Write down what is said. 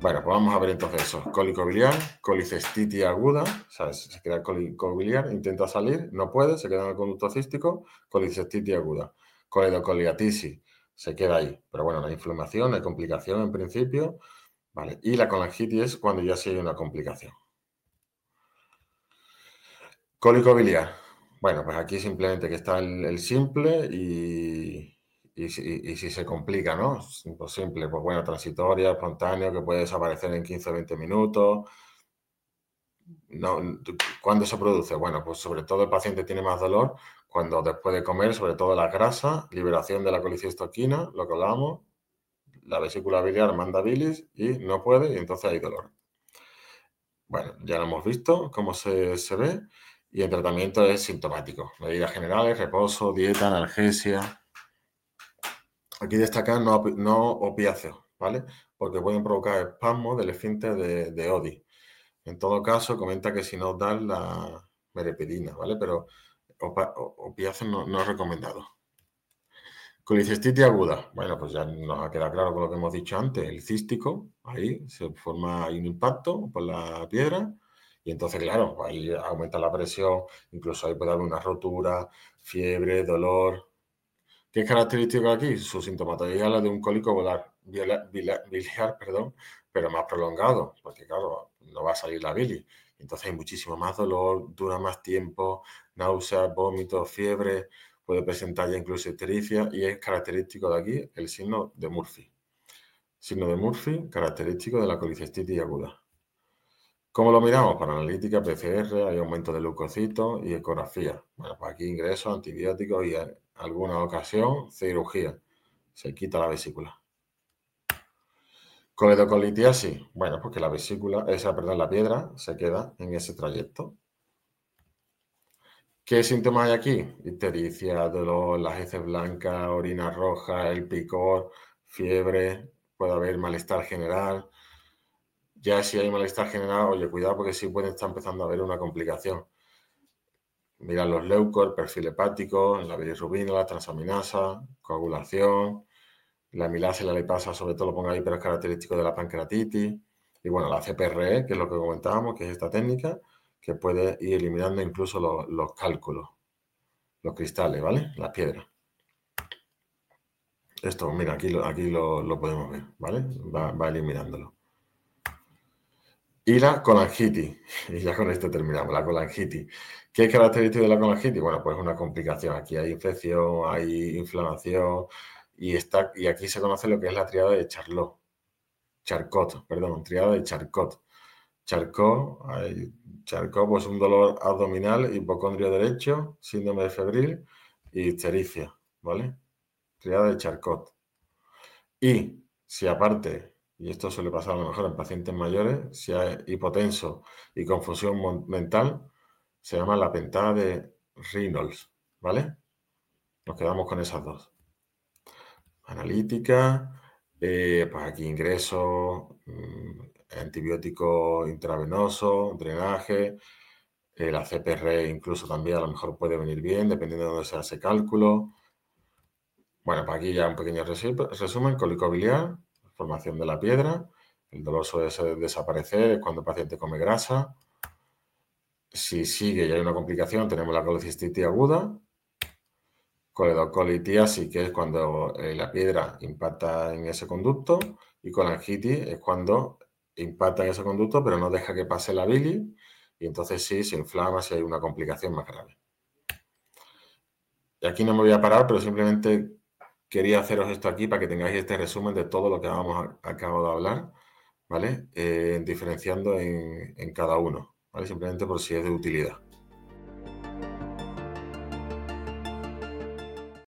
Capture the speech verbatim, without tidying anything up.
Bueno, pues vamos a ver entonces eso. Cólico biliar, colicestitis aguda, o sea, se crea el cólico biliar, intenta salir, no puede, se queda en el conducto cístico, colicestitis aguda. Coledocoliatisis, se queda ahí. Pero bueno, no hay inflamación, no hay complicación en principio. Vale, y la colangitis es cuando ya sí hay una complicación. Cólico biliar. Bueno, pues aquí simplemente que está el, el simple y, y, si- y si se complica, ¿no? Pues simple, pues bueno, transitoria, espontáneo, que puede desaparecer en quince o veinte minutos. No, ¿cuándo se produce? Bueno, pues sobre todo el paciente tiene más dolor cuando después de comer, sobre todo la grasa, liberación de la colicistoquina, lo que hablamos, la vesícula biliar manda bilis y no puede y entonces hay dolor. Bueno, ya lo hemos visto cómo se, se ve y el tratamiento es sintomático. Medidas generales, reposo, dieta, analgesia. Aquí destacan no, opi- no opiáceos, ¿vale? Porque pueden provocar espasmos del esfínter de, de Oddi. En todo caso, comenta que si no dan la meripidina, ¿vale? Pero opa- o- opiáceos no, no es recomendado. Colicestitis aguda. Bueno, pues ya nos ha quedado claro con lo que hemos dicho antes. El cístico, ahí se forma ahí un impacto por la piedra y entonces, claro, ahí aumenta la presión, incluso ahí puede haber una rotura, fiebre, dolor. ¿Qué es característico aquí? Su sintomatología es la de un cólico volar, biliar, biliar, biliar, perdón, pero más prolongado, porque claro, no va a salir la bilis. Entonces hay muchísimo más dolor, dura más tiempo, náuseas, vómitos, fiebre, puede presentar ya incluso ictericia y es característico de aquí el signo de Murphy. Signo de Murphy característico de la colicestitis aguda. ¿Cómo lo miramos? Para analítica, P C R, hay aumento de leucocitos y ecografía. Bueno, pues aquí ingresos, antibióticos y en alguna ocasión cirugía. Se quita la vesícula. Coledocolitiasis. Bueno, porque la vesícula, esa, perdón, la piedra se queda en ese trayecto. ¿Qué síntomas hay aquí? Ictericia, dolor, las heces blancas, orina roja, el picor, fiebre, puede haber malestar general. Ya si hay malestar general, oye, cuidado porque sí puede estar empezando a haber una complicación. Mirar los leucos, el perfil hepático, la bilirrubina, la transaminasa, coagulación, la amilasa y la lipasa, sobre todo lo pongo ahí, pero es característico de la pancreatitis. Y bueno, la C P R E, que es lo que comentábamos, que es esta técnica, que puede ir eliminando incluso los, los cálculos, los cristales, ¿vale? Las piedras. Esto, mira, aquí, lo, aquí lo, lo podemos ver, ¿vale? Va, va eliminándolo. Y la colangitis, y ya con esto terminamos, la colangitis. ¿Qué es característico de la colangitis? Bueno, pues una complicación. Aquí hay infección, hay inflamación y, está, y aquí se conoce lo que es la triada de Charlot. Charcot, perdón, triada de Charcot. Charcot, hay, Charcot, pues un dolor abdominal, hipocondrio derecho, síndrome febril y ictericia, ¿vale? Triada de Charcot. Y si aparte, y esto suele pasar a lo mejor en pacientes mayores, si hay hipotenso y confusión mental, se llama la pentada de Reynolds, ¿vale? Nos quedamos con esas dos. Analítica, eh, pues aquí ingreso, mmm, antibiótico intravenoso, drenaje, eh, la C P R incluso también a lo mejor puede venir bien, dependiendo de dónde sea ese cálculo. Bueno, pues aquí ya un pequeño resumen, cólico biliar, formación de la piedra, el dolor suele ser desaparecer, es cuando el paciente come grasa. Si sigue y hay una complicación, tenemos la colicistitis aguda, coledocolitis, que es cuando eh, la piedra impacta en ese conducto, y colangitis es cuando impacta en ese conducto, pero no deja que pase la bilis, y entonces sí, se inflama si hay una complicación más grave. Y aquí no me voy a parar, pero simplemente quería haceros esto aquí para que tengáis este resumen de todo lo que habíamos acabado de hablar, ¿vale? Eh, diferenciando en, en cada uno, ¿vale? Simplemente por si es de utilidad.